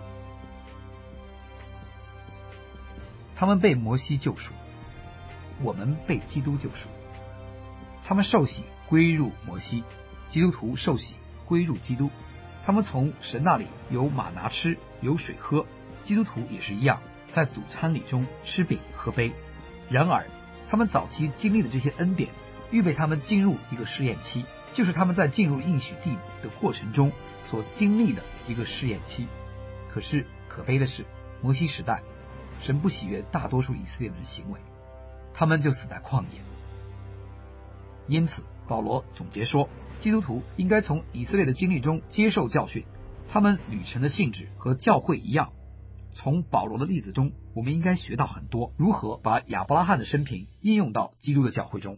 他们被摩西救赎，我们被基督救赎。他们受洗归入摩西，基督徒受洗归入基督。他们从神那里有玛拿吃，有水喝，基督徒也是一样，在主餐礼中吃饼喝杯。然而他们早期经历的这些恩典，预备他们进入一个试验期，就是他们在进入应许地的过程中所经历的一个试验期。可是可悲的是，摩西时代神不喜悦大多数以色列人的行为，他们就死在旷野。因此保罗总结说，基督徒应该从以色列的经历中接受教训，他们旅程的性质和教会一样。从保罗的例子中，我们应该学到很多，如何把亚伯拉罕的生平应用到基督的教会中。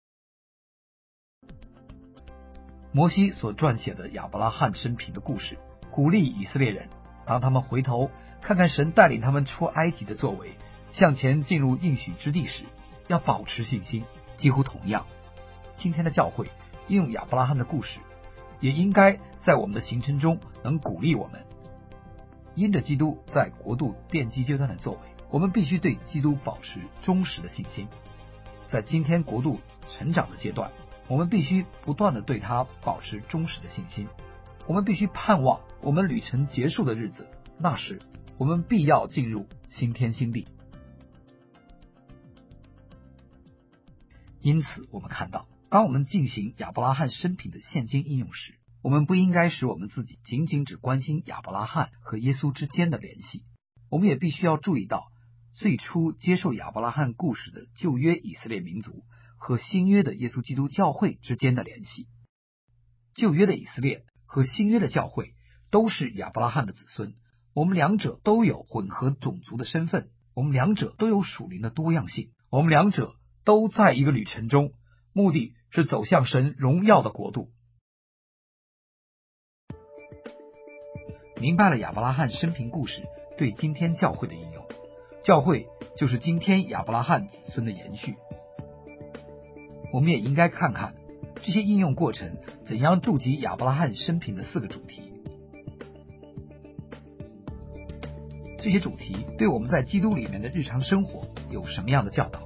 摩西所撰写的亚伯拉罕生平的故事，鼓励以色列人，当他们回头看看神带领他们出埃及的作为，向前进入应许之地时，要保持信心。几乎同样，今天的教会应用亚伯拉罕的故事，也应该在我们的行程中能鼓励我们。因着基督在国度奠基阶段的作为，我们必须对基督保持忠实的信心。在今天国度成长的阶段，我们必须不断地对他保持忠实的信心。我们必须盼望我们旅程结束的日子，那时我们必要进入新天新地。因此我们看到，当我们进行亚伯拉罕生平的现今应用时，我们不应该使我们自己仅仅只关心亚伯拉罕和耶稣之间的联系，我们也必须要注意到最初接受亚伯拉罕故事的旧约以色列民族和新约的耶稣基督教会之间的联系。旧约的以色列和新约的教会都是亚伯拉罕的子孙，我们两者都有混合种族的身份，我们两者都有属灵的多样性，我们两者都在一个旅程中，目的是走向神荣耀的国度。明白了亚伯拉罕生平故事对今天教会的应用，教会就是今天亚伯拉罕子孙的延续。我们也应该看看这些应用过程怎样触及亚伯拉罕生平的四个主题。这些主题对我们在基督里面的日常生活有什么样的教导？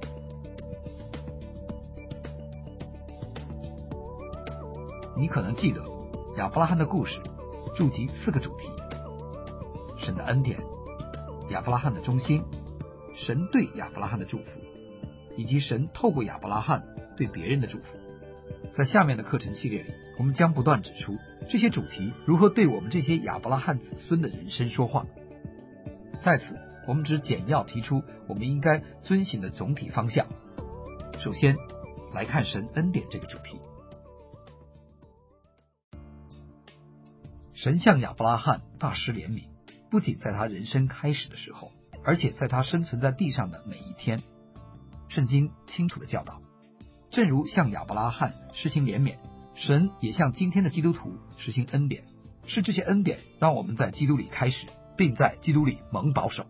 你可能记得亚伯拉罕的故事触及四个主题：神的恩典、亚伯拉罕的忠心、神对亚伯拉罕的祝福，以及神透过亚伯拉罕对别人的祝福。在下面的课程系列里，我们将不断指出这些主题如何对我们这些亚伯拉罕子孙的人生说话。在此，我们只简要提出我们应该遵行的总体方向。首先，来看神恩典这个主题。神向亚伯拉罕大施怜悯，不仅在他人生开始的时候，而且在他生存在地上的每一天。圣经清楚地教导，正如向亚伯拉罕施行怜悯，神也向今天的基督徒实行恩典，是这些恩典让我们在基督里开始，并在基督里蒙保守。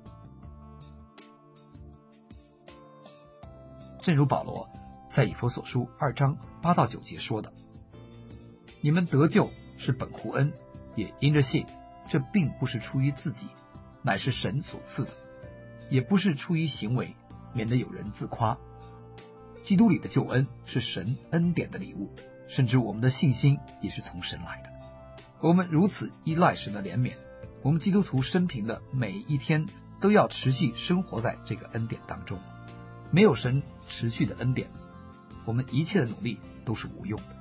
正如保罗在以弗所书二章八到九节说的，你们得救是本乎恩，也因着信，这并不是出于自己，乃是神所赐的，也不是出于行为，免得有人自夸。基督里的救恩是神恩典的礼物，甚至我们的信心也是从神来的。我们如此依赖神的怜悯，我们基督徒生平的每一天都要持续生活在这个恩典当中。没有神持续的恩典，我们一切的努力都是无用的。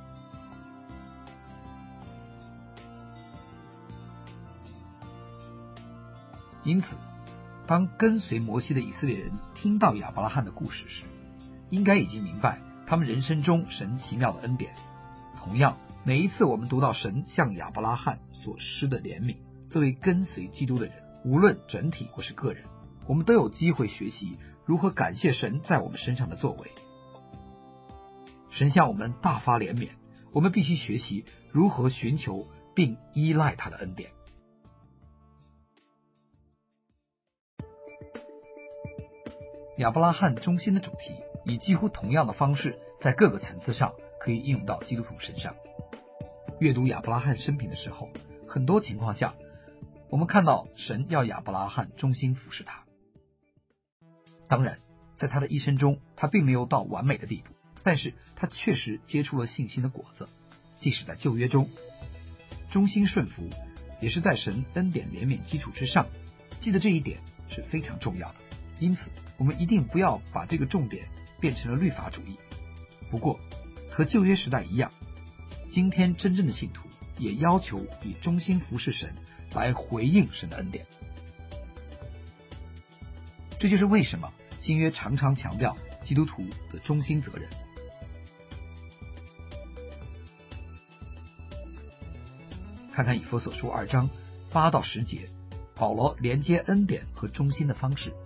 因此，当跟随摩西的以色列人听到亚伯拉罕的故事时，应该已经明白他们人生中神奇妙的恩典。同样，每一次我们读到神向亚伯拉罕所施的怜悯，作为跟随基督的人，无论整体或是个人，我们都有机会学习如何感谢神在我们身上的作为。神向我们大发怜悯，我们必须学习如何寻求并依赖他的恩典。亚伯拉罕中心的主题以几乎同样的方式，在各个层次上可以应用到基督徒身上。 阅读亚伯拉罕生平的时候，很多情况下，我们看到神要亚伯拉罕忠心服侍他。当然，在他的一生中，他并没有到完美的地步，但是他确实结出了信心的果子。即使在旧约中，忠心顺服也是在神恩典怜悯基础之上，记得这一点是非常重要的。因此，我们一定不要把这个重点变成了律法主义。不过，和旧约时代一样，今天真正的信徒也要求以忠心服侍神来回应神的恩典。这就是为什么新约常常强调基督徒的忠心责任。看看以弗所书二章八到十节，保罗连接恩典和忠心的方式。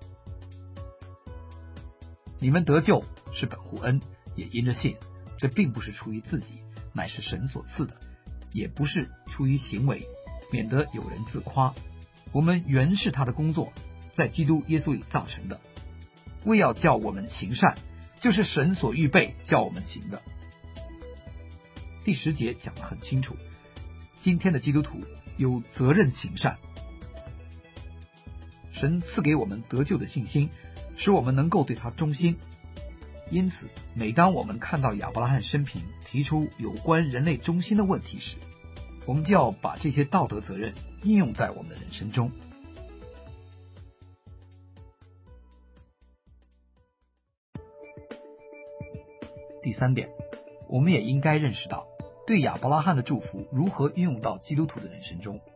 你们得救是本乎恩，也因着信，这并不是出于自己，乃是神所赐的，也不是出于行为，免得有人自夸。我们原是他的工作，在基督耶稣里造成的，为要叫我们行善，就是神所预备叫我们行的。第十节讲得很清楚，今天的基督徒有责任行善。神赐给我们得救的信心，使我们能够对他忠心。因此，每当我们看到亚伯拉罕生平提出有关人类忠心的问题时，我们就要把这些道德责任应用在我们的人生中。第三点，我们也应该认识到，对亚伯拉罕的祝福如何运用到基督徒的人生中。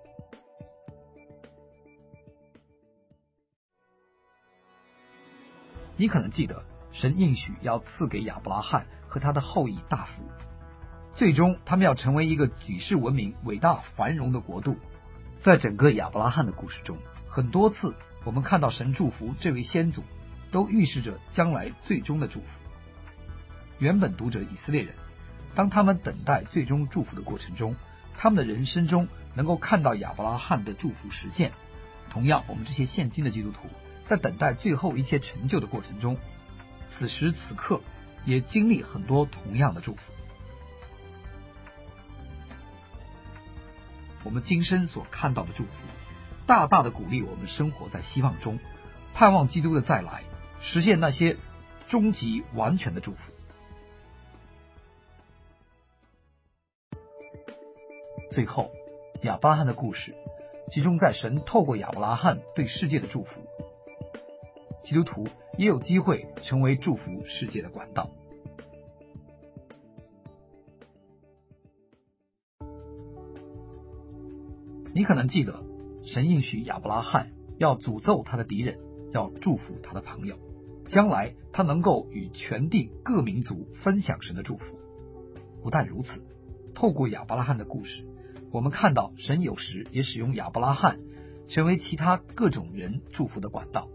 你可能记得，神应许要赐给亚伯拉罕和他的后裔大福，最终他们要成为一个举世闻名、伟大繁荣的国度。在整个亚伯拉罕的故事中，很多次我们看到神祝福这位先祖，都预示着将来最终的祝福。原本读者以色列人，当他们等待最终祝福的过程中，他们的人生中能够看到亚伯拉罕的祝福实现。同样，我们这些现今的基督徒在等待最后一切成就的过程中，此时此刻也经历很多同样的祝福。我们今生所看到的祝福，大大的鼓励我们生活在希望中，盼望基督的再来，实现那些终极完全的祝福。最后，亚伯拉罕的故事集中在神透过亚伯拉罕对世界的祝福。基督徒也有机会成为祝福世界的管道。你可能记得，神应许亚伯拉罕要诅咒他的敌人，要祝福他的朋友，将来他能够与全地各民族分享神的祝福。不但如此，透过亚伯拉罕的故事，我们看到神有时也使用亚伯拉罕成为其他各种人祝福的管道。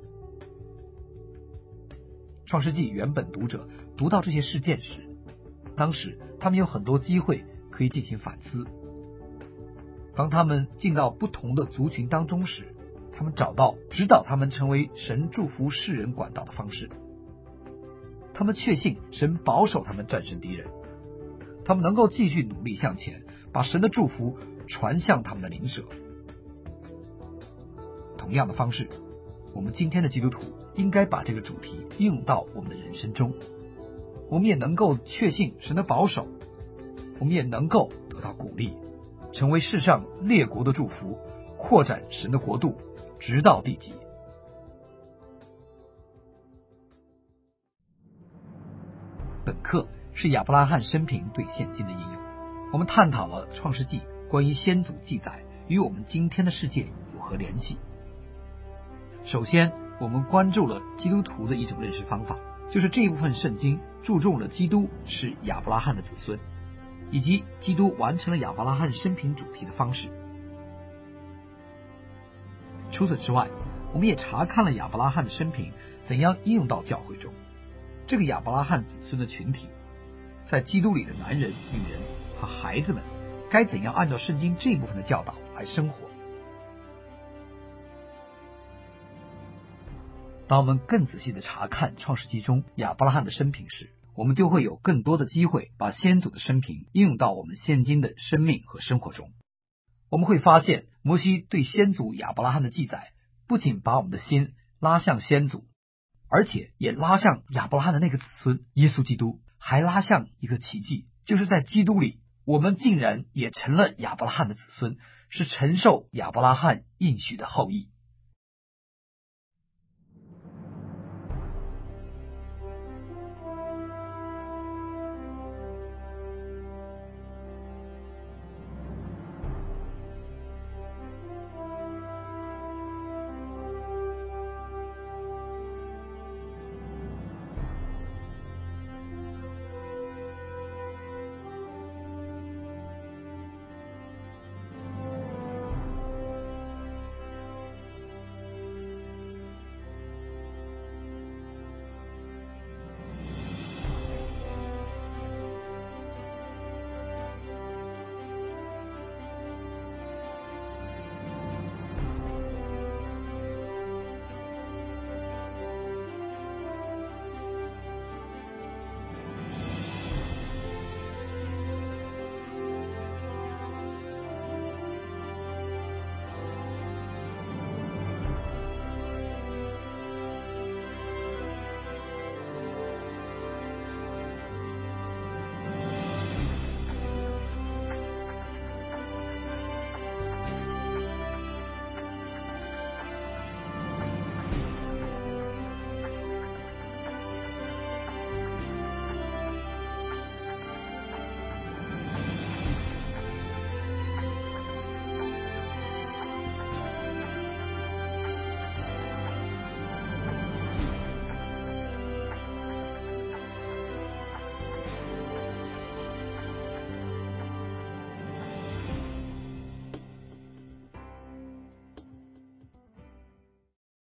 创世纪原本读者读到这些事件时，当时他们有很多机会可以进行反思。当他们进到不同的族群当中时，他们找到指导他们成为神祝福世人管道的方式。他们确信神保守他们战胜敌人，他们能够继续努力向前，把神的祝福传向他们的邻舍。同样的方式，我们今天的基督徒应该把这个主题应用到我们的人生中。我们也能够确信神的保守，我们也能够得到鼓励，成为世上列国的祝福，扩展神的国度，直到地极。本课是亚伯拉罕生平对现今的应用，我们探讨了创世纪关于先祖记载与我们今天的世界有何联系。首先，我们关注了基督徒的一种认识方法，就是这一部分圣经注重了基督是亚伯拉罕的子孙，以及基督完成了亚伯拉罕生平主题的方式。除此之外，我们也查看了亚伯拉罕的生平怎样应用到教会中。这个亚伯拉罕子孙的群体，在基督里的男人、女人和孩子们该怎样按照圣经这部分的教导来生活。当我们更仔细地查看创世纪中亚伯拉罕的生平时， 我们就会有更多的机会把先祖的生平应用到我们现今的生命和生活中。我们会发现，摩西对先祖亚伯拉罕的记载，不仅把我们的心拉向先祖，而且也拉向亚伯拉罕的那个子孙耶稣基督，还拉向一个奇迹，就是在基督里，我们竟然也成了亚伯拉罕的子孙，是承受亚伯拉罕应许的后裔。